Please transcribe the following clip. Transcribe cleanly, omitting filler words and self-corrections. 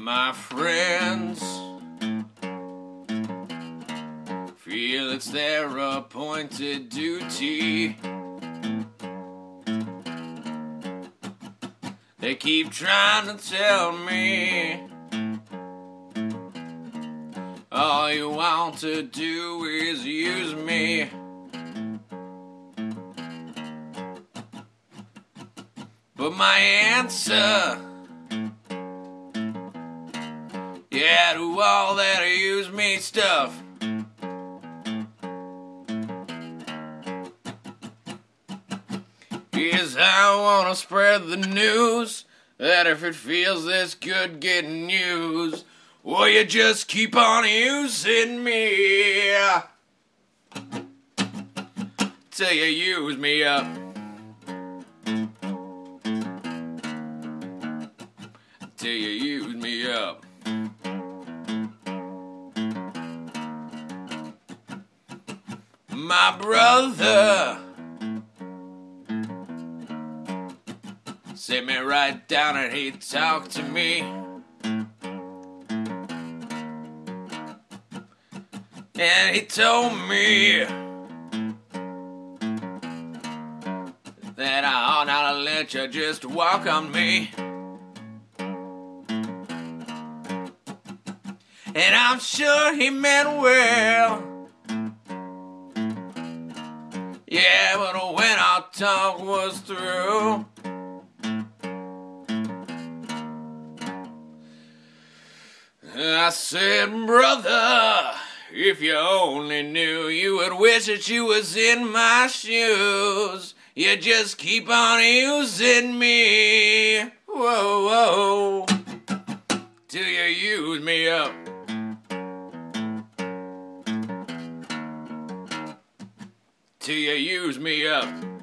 My friends feel it's their appointed duty. They keep trying to tell me all you want to do is use me. But my answer, yeah, to all that use me stuff, is I wanna spread the news that if it feels this good getting used, well, you just keep on using me till you use me up. Till you use me up. My brother sit me right down and he talked to me. And he told me that I ought not to let you just walk on me. And I'm sure he meant well. Yeah, but when our talk was through, I said, brother, if you only knew, you would wish that you was in my shoes. You just keep on using me. Whoa, whoa. Till you use me up. Till you use me up.